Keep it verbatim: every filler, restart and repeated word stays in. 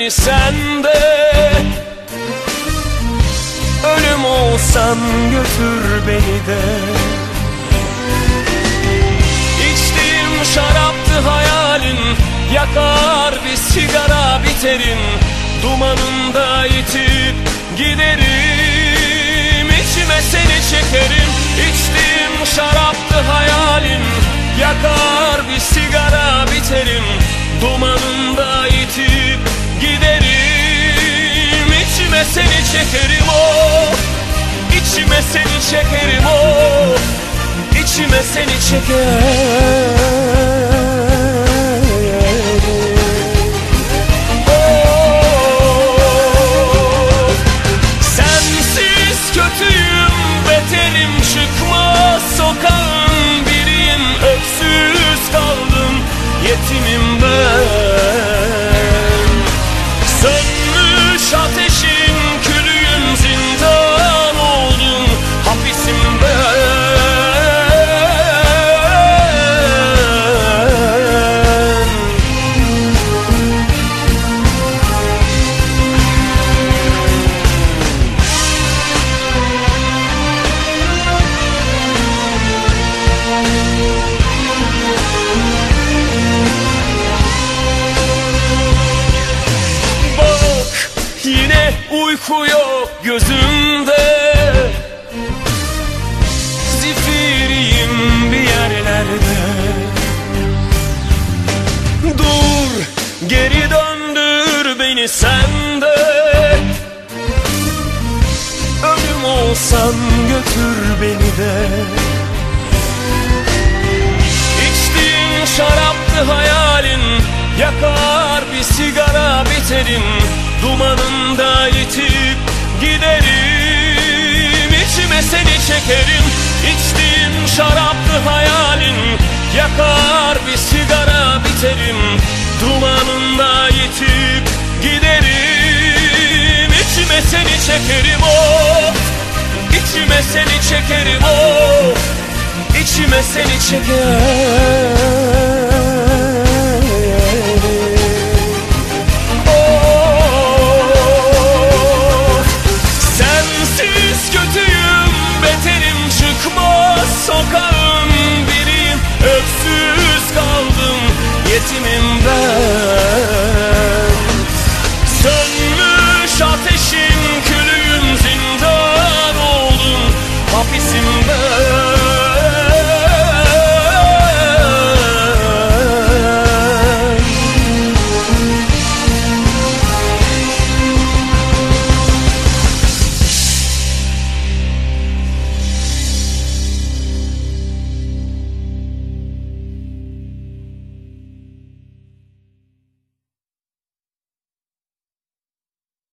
beni sende. Ölüm olsan götür beni de. İçtiğim şaraptı hayalin, yakar bir sigara biterim, dumanında yitip giderim. İçime seni çekerim. İçtiğim şaraptı hayalin, yakar bir sigara biterim, dumanında yitip giderim. İçime seni çekerim o, içime seni çekerim o, içime seni çekerim. Sokağın biriyim, öksüz kaldım, yetimim ben. Sönmüş ateşin külüyüm, zindan oldum, hapisim ben. Yine uyku yok gözümde, zifiriyim bir yerlerde. Dur, geri döndür beni sende. Ölüm olsan götür beni de. İçtiğin şaraptı hayalin, yakar bir sigara biterim, dumanında yitip giderim. İçime seni çekerim. İçtiğim şaraptı hayalin, yakar bir sigara biterim, dumanında yitip giderim. İçime seni çekerim o, içime seni çekerim o, içime seni çekerim. Sokağın